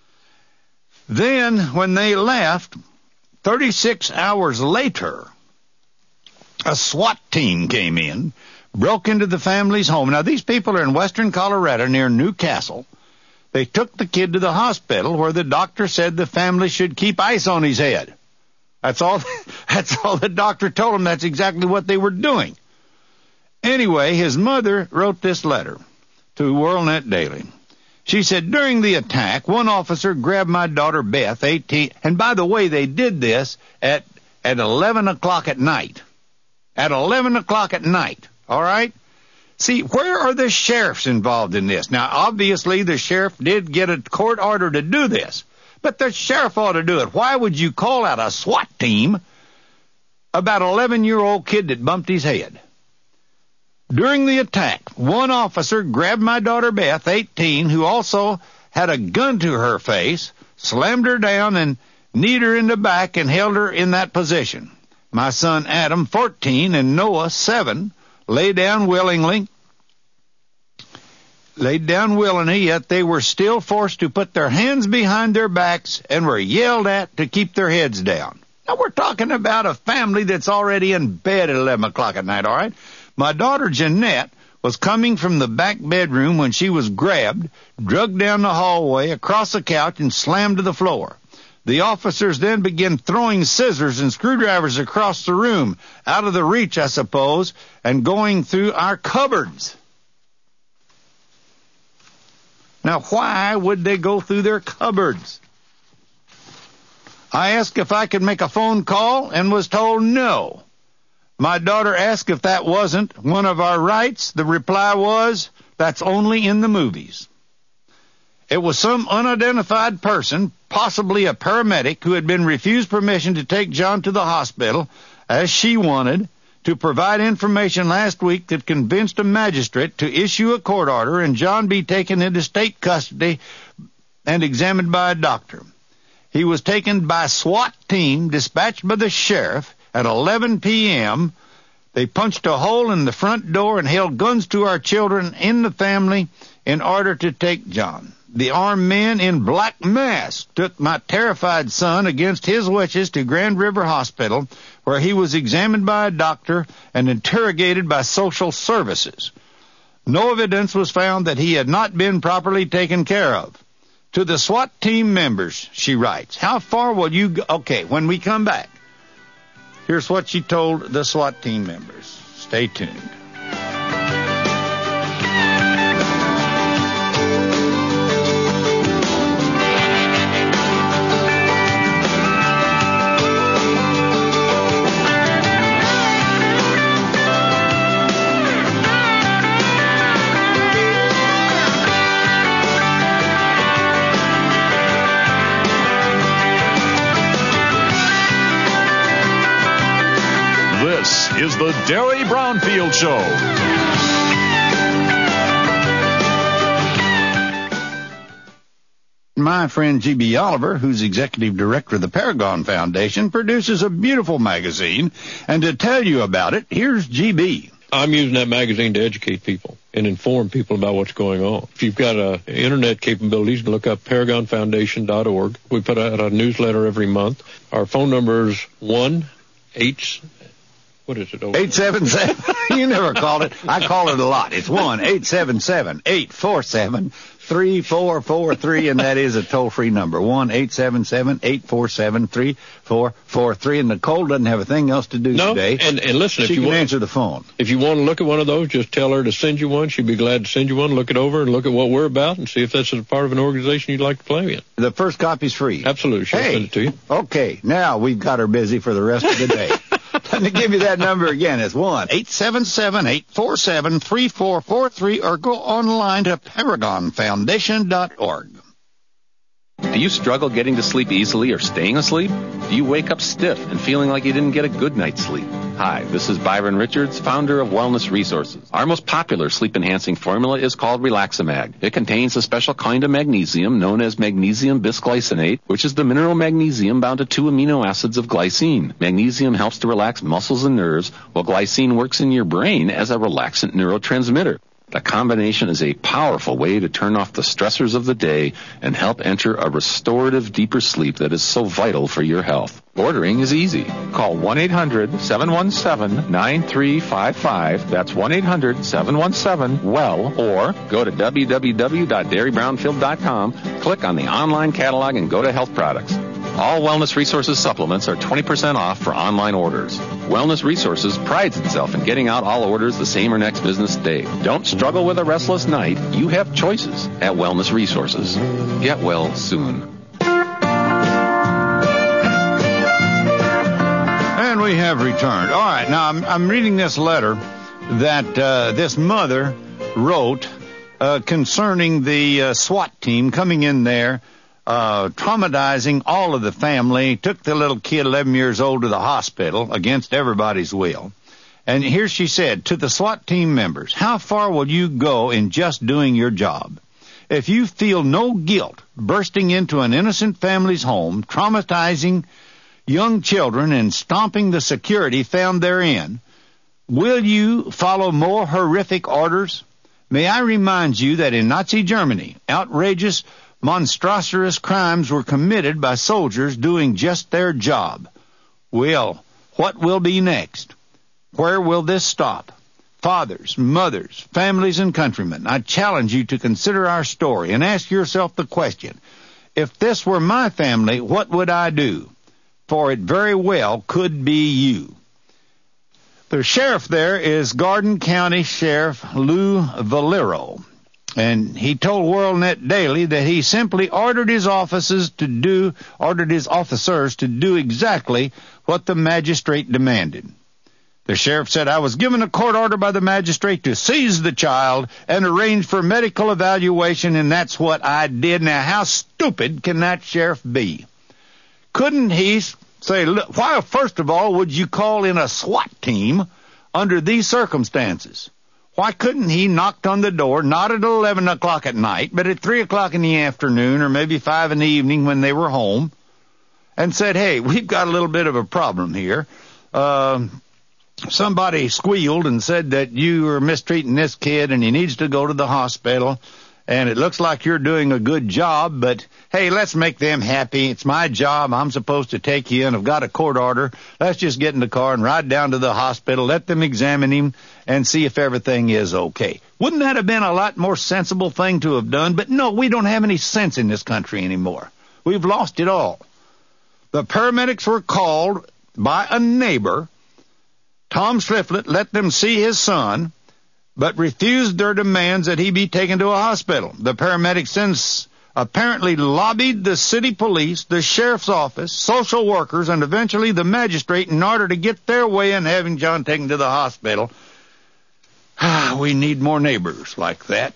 Then, when they left, thirty-six hours later, a SWAT team came in, broke into the family's home. Now, these people are in western Colorado near Newcastle. They took the kid to the hospital where the doctor said the family should keep ice on his head. That's all, that's all the doctor told him. That's exactly what they were doing. Anyway, his mother wrote this letter to WorldNet Daily. She said, during the attack, one officer grabbed my daughter Beth, eighteen, and by the way, they did this at, at eleven o'clock at night. At eleven o'clock at night, all right? See, where are the sheriffs involved in this? Now, obviously, the sheriff did get a court order to do this, but the sheriff ought to do it. Why would you call out a SWAT team about an eleven-year-old kid that bumped his head? During the attack, one officer grabbed my daughter Beth, eighteen, who also had a gun to her face, slammed her down and kneed her in the back and held her in that position. My son Adam, fourteen, and Noah, seven, lay down willingly. laid down willingly, yet they were still forced to put their hands behind their backs and were yelled at to keep their heads down. Now, we're talking about a family that's already in bed at eleven o'clock at night, all right? My daughter, Jeanette, was coming from the back bedroom when she was grabbed, dragged down the hallway, across the couch, and slammed to the floor. The officers then began throwing scissors and screwdrivers across the room, out of the reach, I suppose, and going through our cupboards. Now, why would they go through their cupboards? I asked if I could make a phone call and was told no. My daughter asked if that wasn't one of our rights. The reply was, that's only in the movies. It was some unidentified person, possibly a paramedic, who had been refused permission to take John to the hospital, as she wanted, to provide information last week that convinced a magistrate to issue a court order and John be taken into state custody and examined by a doctor. He was taken by a SWAT team dispatched by the sheriff at eleven p.m. They punched a hole in the front door and held guns to our children in the family in order to take John. The armed men in black masks took my terrified son against his wishes to Grand River Hospital, where he was examined by a doctor and interrogated by social services. No evidence was found that he had not been properly taken care of. To the SWAT team members, she writes, how far will you go? Okay, when we come back, here's what she told the SWAT team members. Stay tuned. This is the Derry Brownfield Show. My friend G B Oliver, who's executive director of the Paragon Foundation, produces a beautiful magazine. And to tell you about it, here's G B. I'm using that magazine to educate people and inform people about what's going on. If you've got uh, internet capabilities, look up paragon foundation dot org. We put out a newsletter every month. Our phone number is one eight What is it? eight seven seven. You never called it. I call it a lot. It's one eight seven seven, eight four seven, three four four three, and that is a toll-free number. one eight seven seven, eight four seven, three four four three. And Nicole doesn't have a thing else to do no, today. And, and listen, she if you can want, answer the phone. If you want to look at one of those, just tell her to send you one. She'd be glad to send you one. Look it over and look at what we're about and see if that's a part of an organization you'd like to play in. The first copy's free. Absolutely. She'll hey, send it to you. Okay, now we've got her busy for the rest of the day. Let me give you that number again. It's one eight seven seven, eight four seven, three four four three, or go online to paragon foundation dot org. Do you struggle getting to sleep easily or staying asleep? Do you wake up stiff and feeling like you didn't get a good night's sleep? Hi, this is Byron Richards, founder of Wellness Resources. Our most popular sleep-enhancing formula is called Relaxamag. It contains a special kind of magnesium known as magnesium bisglycinate, which is the mineral magnesium bound to two amino acids of glycine. Magnesium helps to relax muscles and nerves, while glycine works in your brain as a relaxant neurotransmitter. The combination is a powerful way to turn off the stressors of the day and help enter a restorative, deeper sleep that is so vital for your health. Ordering is easy. Call one eight hundred, seven one seven, nine three five five. That's one eight hundred, seven one seven, W E L L. Or go to w w w dot dairy brownfield dot com, click on the online catalog, and go to Health Products. All Wellness Resources supplements are twenty percent off for online orders. Wellness Resources prides itself in getting out all orders the same or next business day. Don't struggle with a restless night. You have choices at Wellness Resources. Get well soon. And we have returned. All right, now I'm, I'm reading this letter that uh, this mother wrote uh, concerning the uh, SWAT team coming in there, Uh, traumatizing all of the family, took the little kid, eleven years old, to the hospital against everybody's will. And here she said, to the SWAT team members, how far will you go in just doing your job? If you feel no guilt bursting into an innocent family's home, traumatizing young children and stomping the security found therein, will you follow more horrific orders? May I remind you that in Nazi Germany, outrageous, monstrous crimes were committed by soldiers doing just their job. Well, what will be next? Where will this stop? Fathers, mothers, families, and countrymen, I challenge you to consider our story and ask yourself the question, if this were my family, what would I do? For it very well could be you. The sheriff there is Garden County Sheriff Lou Valero, and he told WorldNet Daily that he simply ordered his officers to do, ordered his officers to do exactly what the magistrate demanded. The sheriff said, I was given a court order by the magistrate to seize the child and arrange for medical evaluation, and that's what I did. Now, how stupid can that sheriff be? Couldn't he say, look, why, first of all, would you call in a SWAT team under these circumstances? Why couldn't he knock on the door, not at eleven o'clock at night, but at three o'clock in the afternoon or maybe five in the evening when they were home, and said, hey, we've got a little bit of a problem here. Uh, somebody squealed and said that you are mistreating this kid and he needs to go to the hospital, and it looks like you're doing a good job, but, hey, let's make them happy. It's my job. I'm supposed to take you in. I've got a court order. Let's just get in the car and ride down to the hospital, let them examine him, and see if everything is okay. Wouldn't that have been a lot more sensible thing to have done? But no, we don't have any sense in this country anymore. We've lost it all. The paramedics were called by a neighbor. Tom Shiflett let them see his son, but refused their demands that he be taken to a hospital. The paramedics since apparently lobbied the city police, the sheriff's office, social workers, and eventually the magistrate in order to get their way in having John taken to the hospital. We need more neighbors like that.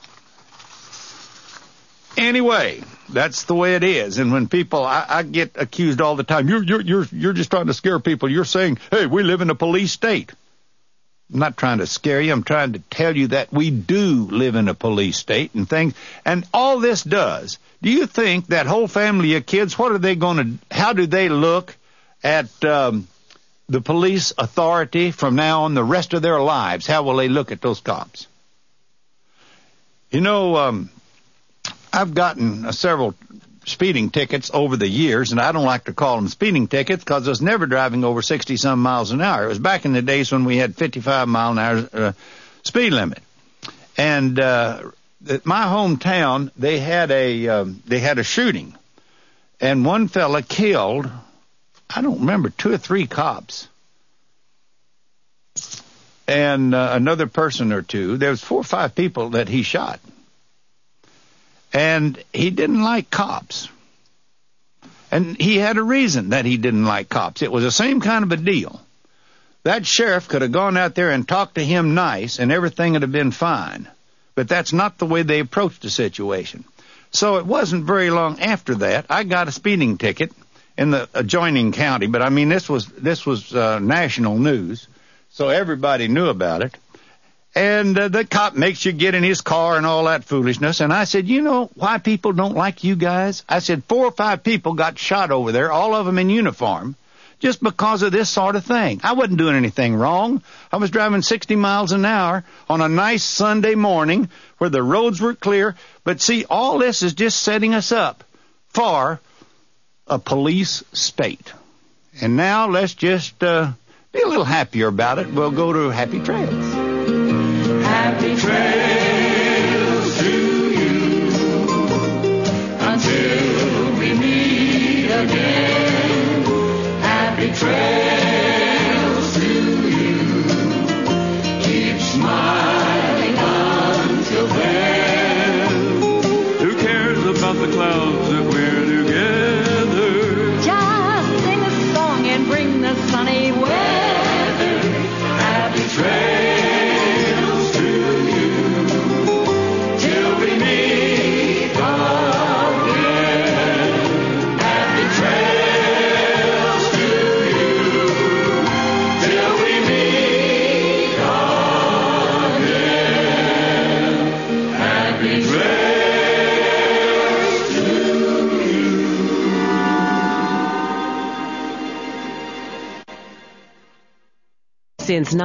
Anyway, that's the way it is. And when people, I, I get accused all the time, you're, you're, you're, you're just trying to scare people. You're saying, hey, we live in a police state. I'm not trying to scare you. I'm trying to tell you that we do live in a police state and things. And all this does, do you think that whole family of kids, what are they going to, how do they look at um, the police authority from now on the rest of their lives? How will they look at those cops? You know, um, I've gotten uh, several speeding tickets over the years, and I don't like to call them speeding tickets because I was never driving over sixty-some miles an hour. It was back in the days when we had fifty-five mile an hour uh, speed limit. And uh, at my hometown, they had a um, they had a shooting, and one fella killed, I don't remember, two or three cops, and uh, another person or two. There was four or five people that he shot. And he didn't like cops. And he had a reason that he didn't like cops. It was the same kind of a deal. That sheriff could have gone out there and talked to him nice, and everything would have been fine. But that's not the way they approached the situation. So it wasn't very long after that, I got a speeding ticket in the adjoining county. But, I mean, this was, this was uh, national news, so everybody knew about it. And uh, the cop makes you get in his car and all that foolishness. And I said, you know why people don't like you guys? I said, four or five people got shot over there, all of them in uniform, just because of this sort of thing. I wasn't doing anything wrong. I was driving sixty miles an hour on a nice Sunday morning where the roads were clear. But see, all this is just setting us up for a police state. And now let's just uh, be a little happier about it. We'll go to Happy Trails. Happy trails to you until we meet again. Happy trails to you. Keep smiling until then. Who cares about the clouds if we're together? Just sing a song and bring the sunny weather. Happy trails. Since